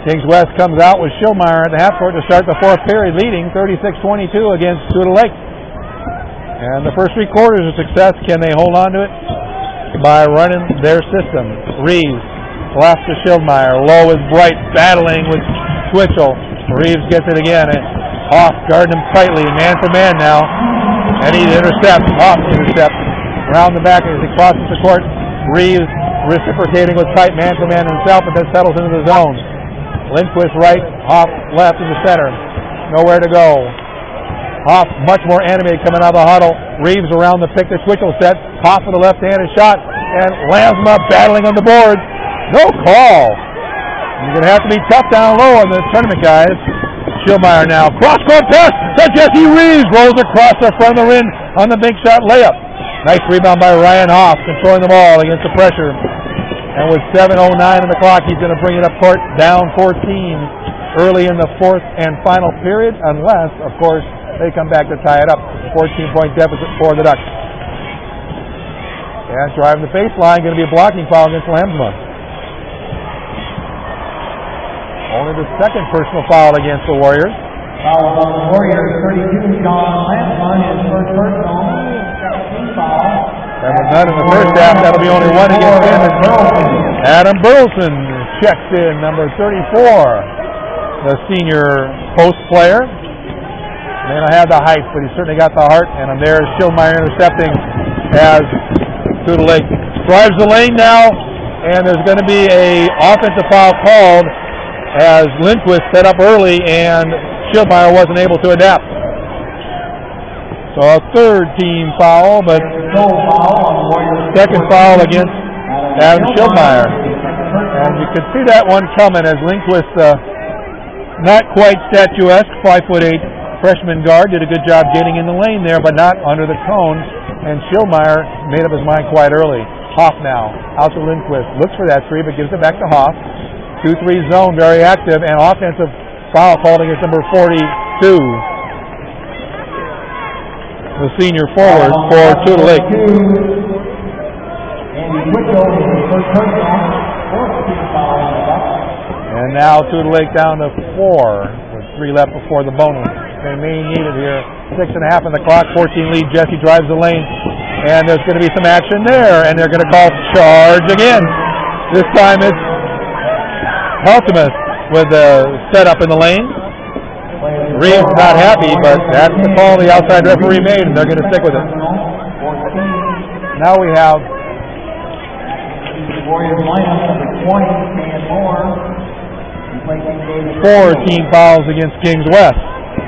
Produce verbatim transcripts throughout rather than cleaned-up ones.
Kings West comes out with Schillmeyer at the half court to start the fourth period, leading thirty-six twenty-two against Tudor Lake. And the first three quarters of success, can they hold on to it? By running their system. Reeves, left to Schillmeyer. Low is Bright, battling with Twitchell. Reeves gets it again. Hoff guarding him tightly, man for man now. And he intercepts. Hoff intercepts. Around the back as he crosses the court. Reeves reciprocating with tight man for man himself, but then settles into the zone. Lindquist right, Hoff left in the center. Nowhere to go. Hoff much more animated coming out of the huddle. Reeves around the pick that Twitchell set. Hoff with a left-handed shot. And Lansma battling on the board. No call. You're going to have to be tough down low on the tournament, guys. Schillmeyer now. Cross-court pass to Jesse Reeves. Rolls across the front of the rim on the big shot layup. Nice rebound by Ryan Hoff, controlling the ball against the pressure. And with seven oh nine on the clock, he's going to bring it up court down fourteen early in the fourth and final period, unless, of course, they come back to tie it up. fourteen-point deficit for the Ducks. And driving the baseline, going to be a blocking foul against Lansma. Only the second personal foul against the Warriors. Foul on the Warriors, thirty-two, John Lansma, his first personal, seventeen foul. That was none in the first half. That'll be only one against him. Adam Burleson checks in, number thirty-four, the senior post player. May not have the height, but he certainly got the heart. And there's Schillmeyer intercepting as Tudor Lake drives the lane now, and there's going to be a offensive foul called as Lindquist set up early, and Schillmeyer wasn't able to adapt. So a third team foul, but second foul against Adam Schillmeyer. And you could see that one coming as Lindquist, uh, not quite statuesque, five foot eight freshman guard, did a good job getting in the lane there, but not under the cone. And Schillmeyer made up his mind quite early. Hoff now, out to Lindquist, looks for that three, but gives it back to Hoff. two three zone, very active, and offensive foul called against number forty-two. The senior forward for Tudor Lake. And now Tudor Lake down to four with three left before the bonus. They may need it here. Six and a half on the clock, fourteen lead. Jesse drives the lane, and there's going to be some action there, and they're going to call charge again. This time it's Heltemus with the setup in the lane. Reeves not happy, but that's the call the outside referee made, and they're going to stick with it. Now we have four team fouls against Kings West.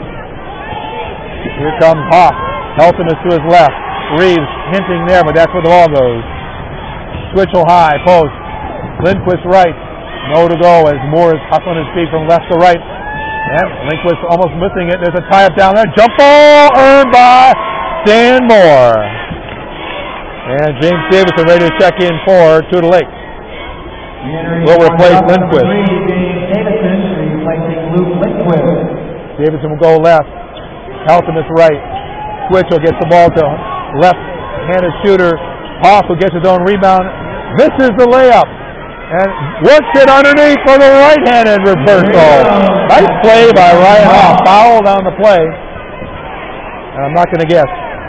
Here comes Hoff. Heltemus to his left. Reeves hinting there, but that's where the ball goes. Twitchell high, post. Lindquist right. No to go as Moore is up on his feet from left to right. And Lindquist almost missing it. There's a tie-up down there. Jump ball earned by Stan Moore. And James Davison ready to check in for Tudor Lake. Will replace Lindquist. Davison replacing Luke Lindquist. Davison will go left. Heltemus right. Twitchell gets the ball to left-handed shooter. Hoff, who gets his own rebound, misses the layup. And works it underneath for the right-handed reversal. Nice play by Ryan Hoff. Fouled on the play. And I'm not going to guess.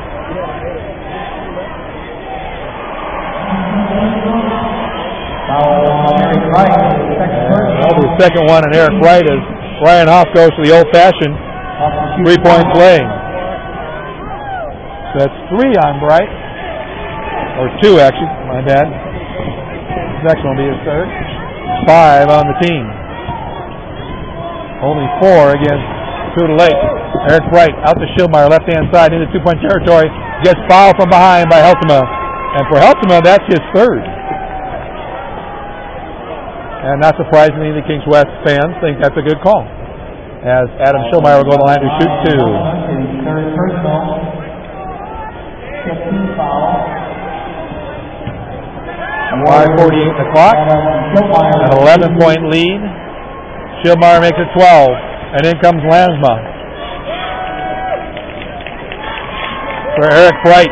That'll be the second one, and Eric Wright as Ryan Hoff goes to the old-fashioned three-point play. So that's three on Bright. Or two, actually. My bad. Next one will be his third. Five on the team. Only four against Tudor Lake. Eric Wright out to Schillmeyer, left-hand side into two-point territory. Gets fouled from behind by Heltema. And for Heltema, that's his third. And not surprisingly, the Kings West fans think that's a good call, as Adam Schillmeyer will go to the line to shoot two. Third personal. fifteen foul. five forty-eight the clock. An eleven-point lead. Schillmeyer makes it twelve. And in comes Lansma. For Eric Bright.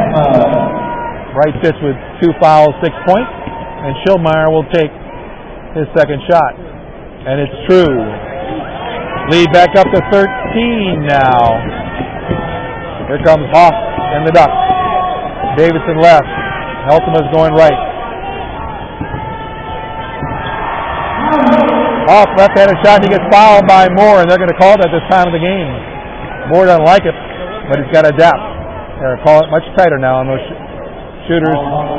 Bright sits with two fouls, six points. And Schillmeyer will take his second shot. And it's true. Lead back up to thirteen now. Here comes Hoff and the Ducks. Davidson left. Heltema's going right. Hoff left-handed shot. He gets fouled by Moore, and they're going to call it at this time of the game. Moore doesn't like it, but he's got to adapt. They're going to call it much tighter now on those sh- shooters.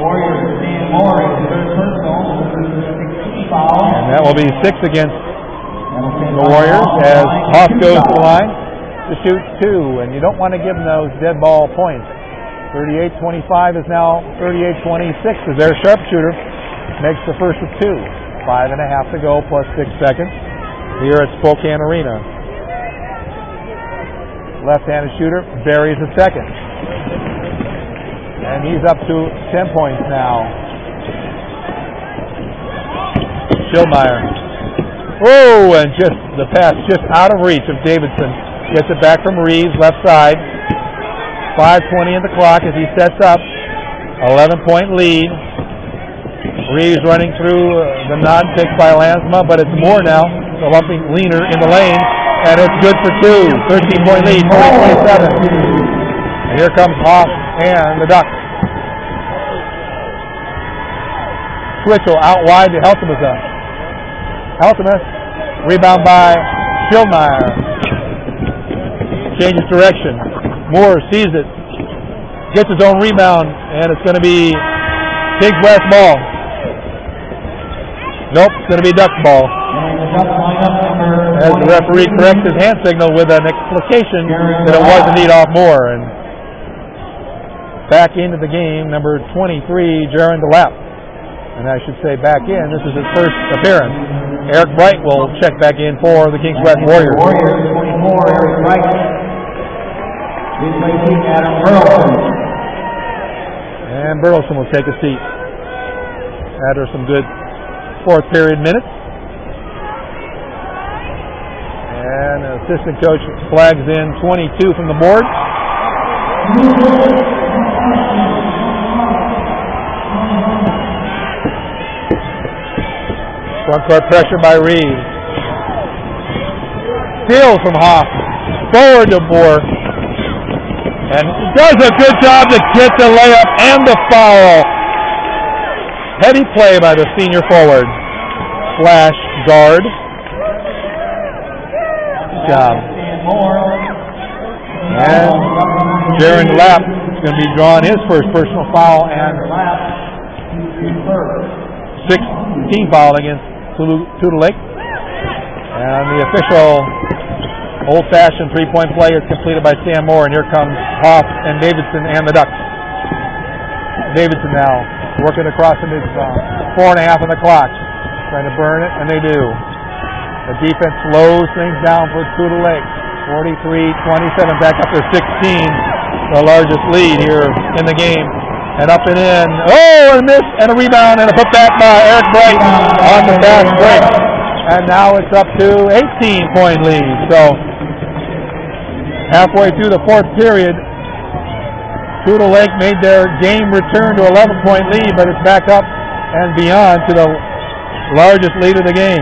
And that will be six against the Warriors as Hoff goes to the line to shoot two. And you don't want to give them those dead ball points. thirty-eight twenty-five is now thirty-eight twenty-six as their sharpshooter makes the first of two. Five and a half to go plus six seconds here at Spokane Arena. Left-handed shooter buries the second. And he's up to ten points now. Schildmeyer. Oh, and just the pass just out of reach of Davidson. Gets it back from Reeves, left side. five twenty in the clock as he sets up. eleven-point lead. Reeves running through uh, the non-pick by Lansma, but it's Moore now, the lumping leaner in the lane, and it's good for two. thirteen-point lead, forty twenty-seven. And here comes Hoff and the Ducks. Twitchell out wide to Heltema. Heltema, rebound by Schildmeyer. Changes direction. Moore sees it, gets his own rebound, and it's going to be Kings West ball. Nope, it's going to be Ducks ball. As the referee corrects his hand signal with an explication that it was indeed off Moore. And back into the game, number twenty-three, Jaron DeLapp. And I should say back in, this is his first appearance. Eric Bright will check back in for the Kings West Warriors. Warriors, twenty-four, Eric Bright. Replacing Adam Burleson. And Burleson will take a seat after some good fourth period minutes. And assistant coach flags in twenty-two from the board. Front court pressure by Reeves. Steals from Hoff. Forward to Moore. And does a good job to get the layup and the foul. Heady play by the senior forward. Flash guard. Good job. And Jaron Lapp is going to be drawing his first personal foul and sixth team foul against Tudor Lake. And the official old-fashioned three-point play is completed by Sam Moore, and here comes Hoff and Davidson and the Ducks. Davidson now working across the mid-zone. Four and a half on the clock. Trying to burn it, and they do. The defense slows things down for Tudor Lake. forty-three twenty-seven, back up to sixteen. The largest lead here in the game. And up and in. Oh, and a miss, and a rebound, and a putback by Eric Bright on the fast break. And now it's up to eighteen-point lead. So halfway through the fourth period, Tudor Lake made their game return to eleven-point lead, but it's back up and beyond to the largest lead of the game.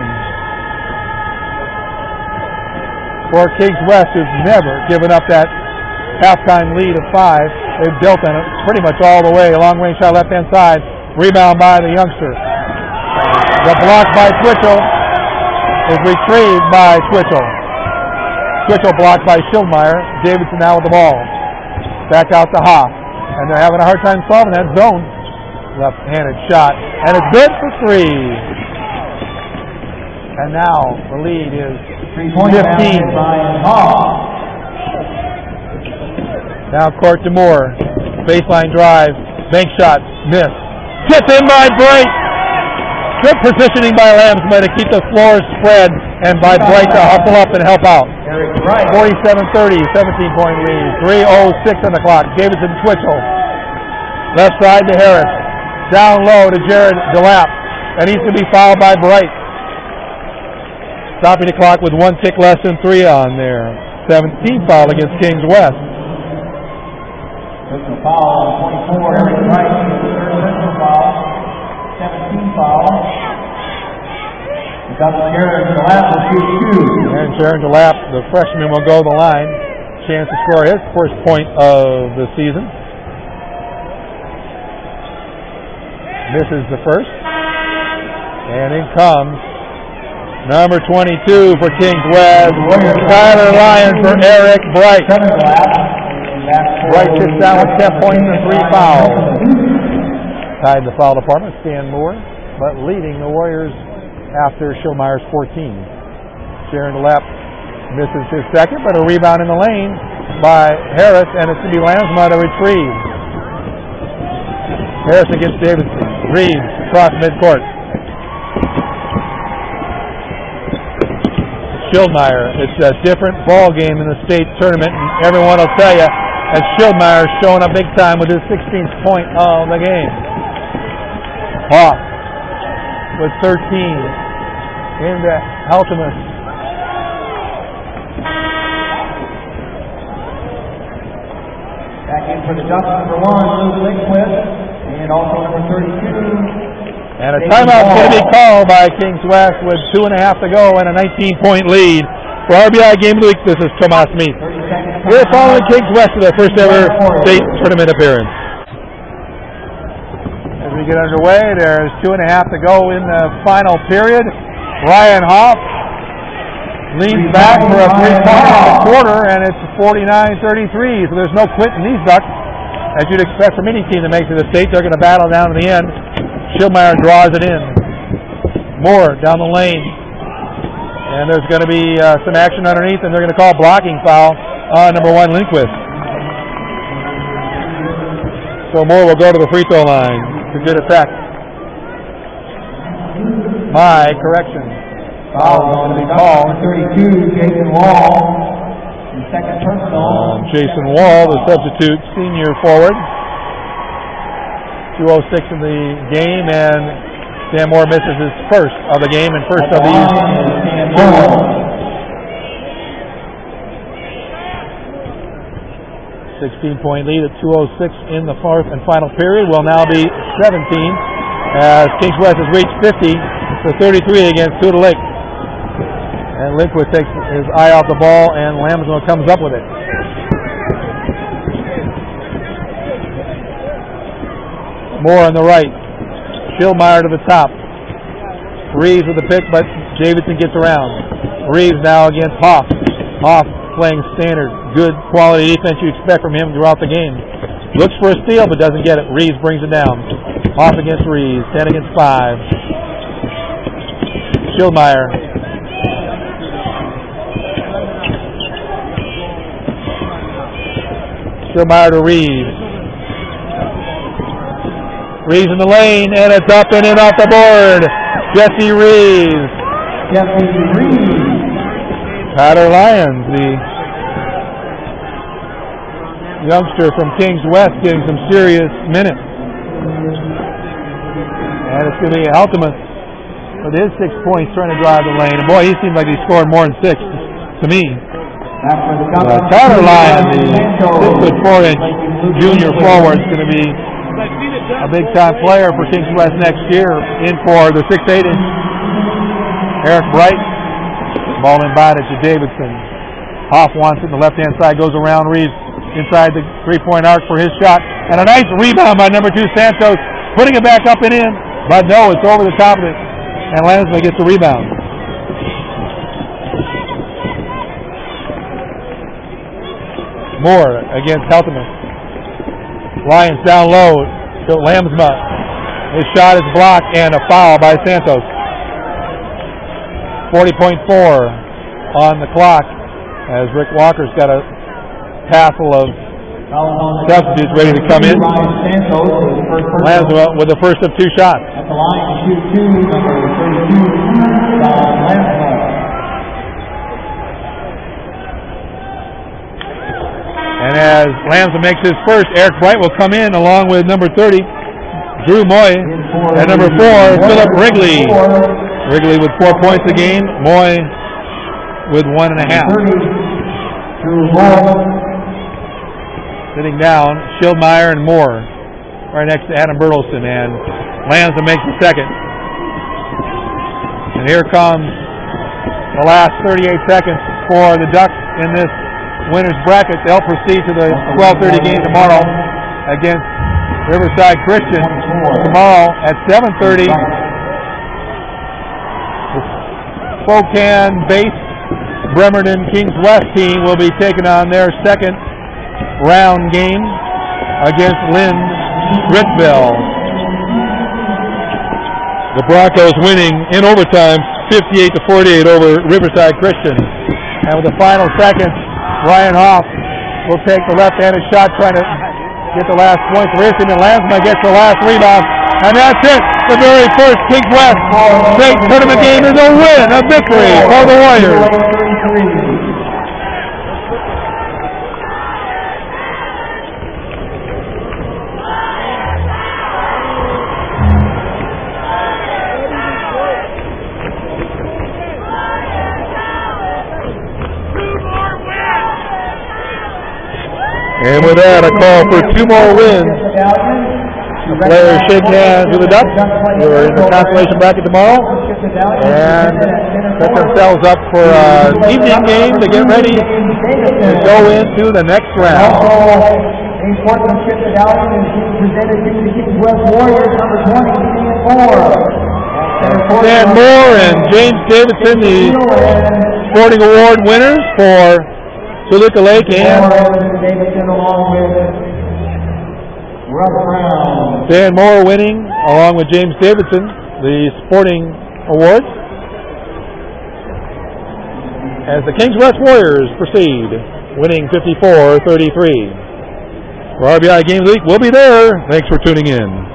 For Kings West, who's never given up that halftime lead of five, they've built on it pretty much all the way. Long range shot left-hand side. Rebound by the youngster. The block by Twitchell is retrieved by Twitchell. Twitchell blocked by Schildmeyer. Davidson now with the ball. Back out to Hoff. And they're having a hard time solving that zone. Left-handed shot. And it's good for three. And now the lead is fifteen. Now court to Moore. Baseline drive. Bank shot. Miss. Tipped in by Bright. Good positioning by Lambsman to keep the floor spread, and by Bright to hustle up and help out. forty-seven thirty, seventeen-point lead. three oh six on the clock. Davidson Twitchell. Left side to Harris. Down low to Jared DeLapp. And he's going to be fouled by Bright. Stopping the clock with one tick less than three on there. seventeen foul against Kings West. Personal foul on twenty-four, Eric Bright. Third personal foul. seventeen foul. Sharon DeLapp will shoot two. And Sharon DeLapp, the freshman, will go to the line. Chance to score his first point of the season. Misses the first. And in comes number twenty-two for Kings West, Tyler Lyons for Eric Bright. Bright sits down with ten points and three fouls. Tied the foul department, Stan Moore, but leading the Warriors after Schillmeyer's fourteen. Sharon DeLapp misses his second, but a rebound in the lane by Harris, and it's going to be Lansma to retrieve. Harris against Davidson. Reeves across midcourt. Schillmeyer. It's a different ball game in the state tournament, and everyone will tell you, as Schillmeyer showing up big time with his sixteenth point of the game. Hoff with thirteen into Heltemus. Back in for the Ducks, number one, Luke Lindquist, and also number thirty-two. And a timeout going to be called by Kings West with two and a half to go and a nineteen-point lead. For R B I Game of the Week, this is Tomas Meese. We're following Kings West to their first ever state tournament appearance. As we get underway, there's two and a half to go in the final period. Ryan Hoff leans back for a three-point in the quarter, and it's forty-nine thirty-three. So there's no quitting these Ducks. As you'd expect from any team that makes it to the state, they're going to battle down to the end. Schillmeyer draws it in. Moore down the lane. And there's going to be uh, some action underneath, and they're going to call blocking foul on number one, Lindquist. So Moore will go to the free throw line to good effect. My correction. Foul is going to be called. thirty-two, Jason Wall. And second personal. Um, Jason Wall, the substitute senior forward. two oh six in the game, and Sam Moore misses his first of the game and first of the sixteen-point lead at two oh six in the fourth and final period will now be seventeen as Kings West has reached fifty for thirty-three against Tudor Lake. And Lindquist takes his eye off the ball, and Lamsville comes up with it. Moore on the right. Schillmeyer to the top. Reeves with the pick, but Davidson gets around. Reeves now against Hoff. Hoff playing standard. Good quality defense you expect from him throughout the game. Looks for a steal, but doesn't get it. Reeves brings it down. Hoff against Reeves. ten against five. Schillmeyer. Schillmeyer to Reeves. Reeves in the lane, and it's up and in off the board. Jesse Reeves. Jesse Reeves. Tyler Lyons, the youngster from Kings West, getting some serious minutes. And it's going to be Heltemus with his six points trying to drive the lane. And boy, he seemed like he scored more than six to me. Uh, Tyler Lyons, the six foot four inch junior forward, is going to be a big-time player for Kings West next year. In for the six eight inch Eric Bright. Ball invited to Davidson. Hoff wants it. The left-hand side goes around Reeves inside the three-point arc for his shot. And a nice rebound by number two, Santos, putting it back up and in. But no, it's over the top of it. And Lansma gets the rebound. Moore against Heltemus. Lyons down low to Lamsma. His shot is blocked and a foul by Santos. forty point four on the clock as Rick Walker's got a tassel of substitutes ready to come in. Lamsma with the first of two shots. At the line to shoot two, number thirty-two, Lamsma. And as Lamsma makes his first, Eric Bright will come in along with number thirty, Drew Moy, and number four, Philip Wrigley. Wrigley with four points a game, Moy with one and a half. Sitting down, Schillmeyer and Moore right next to Adam Bertelson, and Lansma makes the second. And here comes the last thirty-eight seconds for the Ducks in this winners bracket. They'll proceed to the twelve thirty game tomorrow against Riverside Christian. Tomorrow at seven thirty, the Spokane-based Bremerton Kings West team will be taking on their second round game against Lynn Ritzville. The Broncos winning in overtime fifty-eight to forty-eight over Riverside Christian. And with the final seconds, Ryan Hoff will take the left-handed shot, trying to get the last point for his team, and Lansma gets the last rebound. And that's it. The very first Kings West state tournament game is a win, a victory for the Warriors. And with that, a call for two more wins. The players shake hands with the Ducks, who are in the consolation bracket tomorrow, and set themselves up for an evening game to get ready to go into the next round. A sportsmanship medallion is being presented to the Kings West Warriors, number twenty, Stan Moore. Stan Moore and James Davidson, the Sporting Award winners for Toluca Lake, and Davidson along with Russ Brown. Stan Moore winning along with James Davidson the Sporting Awards as the Kings West Warriors proceed, winning fifty-four thirty-three. For R B I Games Week, we'll be there. Thanks for tuning in.